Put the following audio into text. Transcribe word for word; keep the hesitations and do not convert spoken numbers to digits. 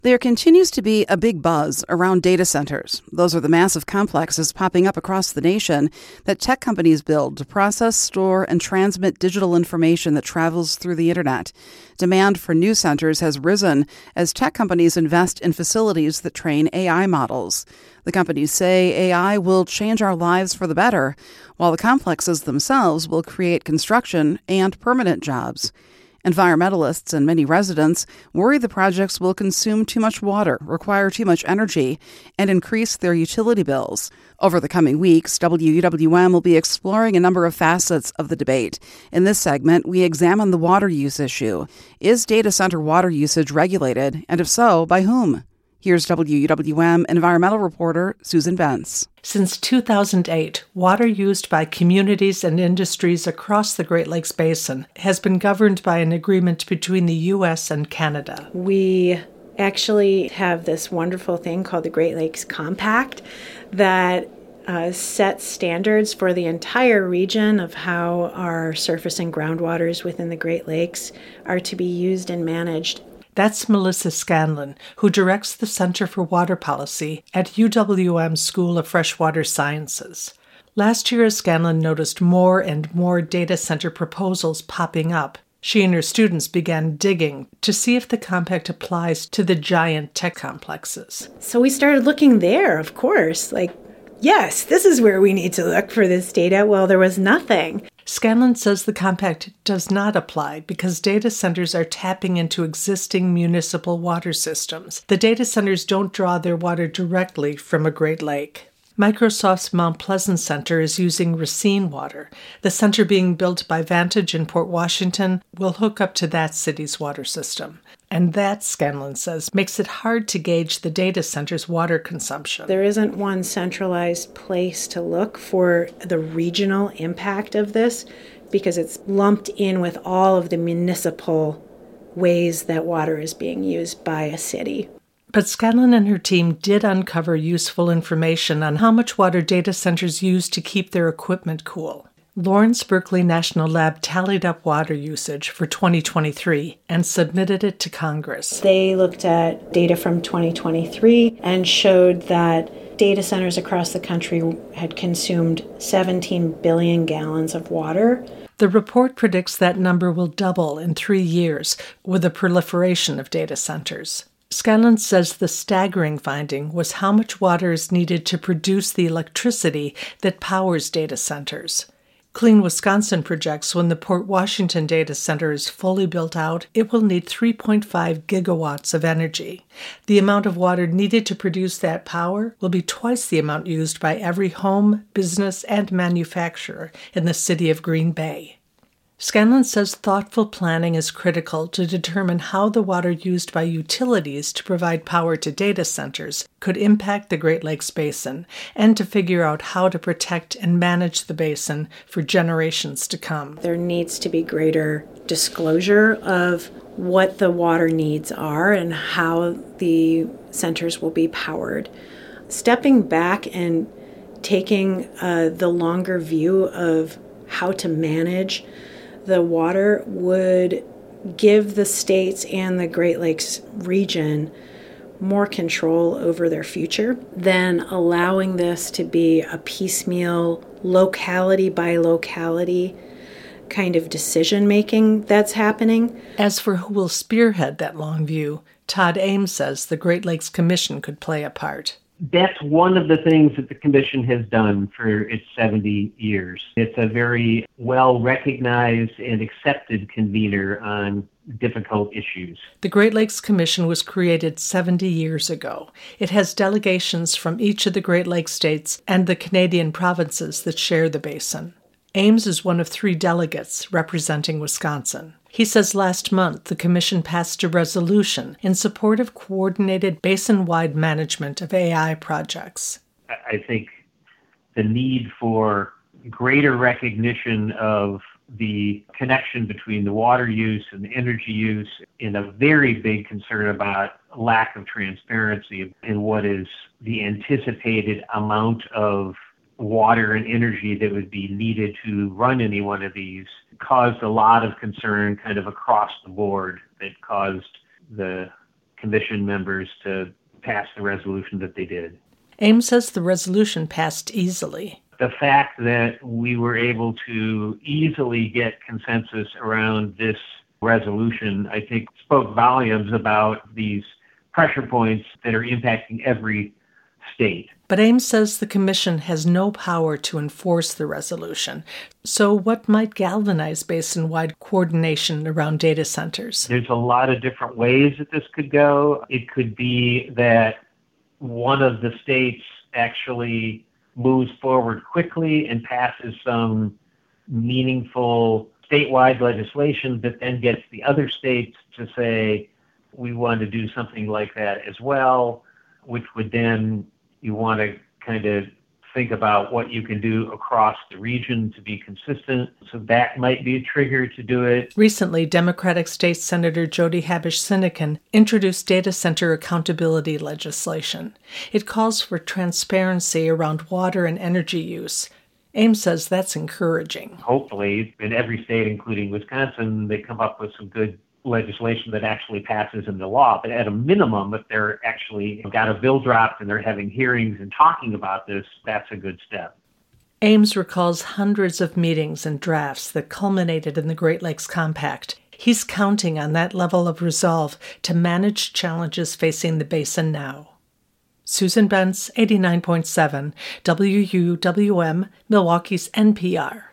There continues to be a big buzz around data centers. Those are the massive complexes popping up across the nation that tech companies build to process, store, and transmit digital information that travels through the internet. Demand for new centers has risen as tech companies invest in facilities that train A I models. The companies say A I will change our lives for the better, while the complexes themselves will create construction and permanent jobs. Environmentalists and many residents worry the projects will consume too much water, require too much energy, and increase their utility bills. Over the coming weeks, W U W M will be exploring a number of facets of the debate. In this segment, we examine the water use issue. Is data center water usage regulated, and if so, by whom? Here's W U W M environmental reporter Susan Bentz. Since two thousand eight, water used by communities and industries across the Great Lakes Basin has been governed by an agreement between the U S and Canada. We actually have this wonderful thing called the Great Lakes Compact that uh, sets standards for the entire region of how our surface and groundwaters within the Great Lakes are to be used and managed. That's Melissa Scanlon, who directs the Center for Water Policy at U W M's School of Freshwater Sciences. Last year, Scanlon noticed more and more data center proposals popping up. She and her students began digging to see if the compact applies to the giant tech complexes. So we started looking there, of course, like, yes, this is where we need to look for this data. Well, there was nothing. Scanlon says the compact does not apply because data centers are tapping into existing municipal water systems. The data centers don't draw their water directly from a Great Lake. Microsoft's Mount Pleasant Center is using Racine water. The center being built by Vantage in Port Washington will hook up to that city's water system. And that, Scanlon says, makes it hard to gauge the data center's water consumption. There isn't one centralized place to look for the regional impact of this because it's lumped in with all of the municipal ways that water is being used by a city. But Scanlon and her team did uncover useful information on how much water data centers use to keep their equipment cool. Lawrence Berkeley National Lab tallied up water usage for twenty twenty-three and submitted it to Congress. They looked at data from twenty twenty-three and showed that data centers across the country had consumed seventeen billion gallons of water. The report predicts that number will double in three years with the proliferation of data centers. Scanlon says the staggering finding was how much water is needed to produce the electricity that powers data centers. Clean Wisconsin projects when the Port Washington data center is fully built out, it will need three point five gigawatts of energy. The amount of water needed to produce that power will be twice the amount used by every home, business, and manufacturer in the city of Green Bay. Scanlon says thoughtful planning is critical to determine how the water used by utilities to provide power to data centers could impact the Great Lakes Basin, and to figure out how to protect and manage the basin for generations to come. There needs to be greater disclosure of what the water needs are and how the centers will be powered. Stepping back and taking uh, the longer view of how to manage the water would give the states and the Great Lakes region more control over their future than allowing this to be a piecemeal, locality by locality kind of decision making that's happening. As for who will spearhead that long view, Todd Ames says the Great Lakes Commission could play a part. That's one of the things that the Commission has done for its seventy years. It's a very well-recognized and accepted convener on difficult issues. The Great Lakes Commission was created seventy years ago. It has delegations from each of the Great Lakes states and the Canadian provinces that share the basin. Ames is one of three delegates representing Wisconsin. He says last month the Commission passed a resolution in support of coordinated basin-wide management of A I projects. I think the need for greater recognition of the connection between the water use and the energy use, and a very big concern about lack of transparency in what is the anticipated amount of water and energy that would be needed to run any one of these, caused a lot of concern kind of across the board that caused the commission members to pass the resolution that they did. Ames says the resolution passed easily. The fact that we were able to easily get consensus around this resolution, I think, spoke volumes about these pressure points that are impacting every state. But Ames says the Commission has no power to enforce the resolution. So what might galvanize basin-wide coordination around data centers? There's a lot of different ways that this could go. It could be that one of the states actually moves forward quickly and passes some meaningful statewide legislation that then gets the other states to say, we want to do something like that as well, which would then, you want to kind of think about what you can do across the region to be consistent. So that might be a trigger to do it. Recently, Democratic State Senator Jody Habush-Sinekin introduced data center accountability legislation. It calls for transparency around water and energy use. Ames says that's encouraging. Hopefully, in every state, including Wisconsin, they come up with some good legislation that actually passes into law. But at a minimum, if they're actually got a bill dropped and they're having hearings and talking about this, that's a good step. Ames recalls hundreds of meetings and drafts that culminated in the Great Lakes Compact. He's counting on that level of resolve to manage challenges facing the basin now. Susan Bentz, eighty-nine point seven, W U W M, Milwaukee's N P R.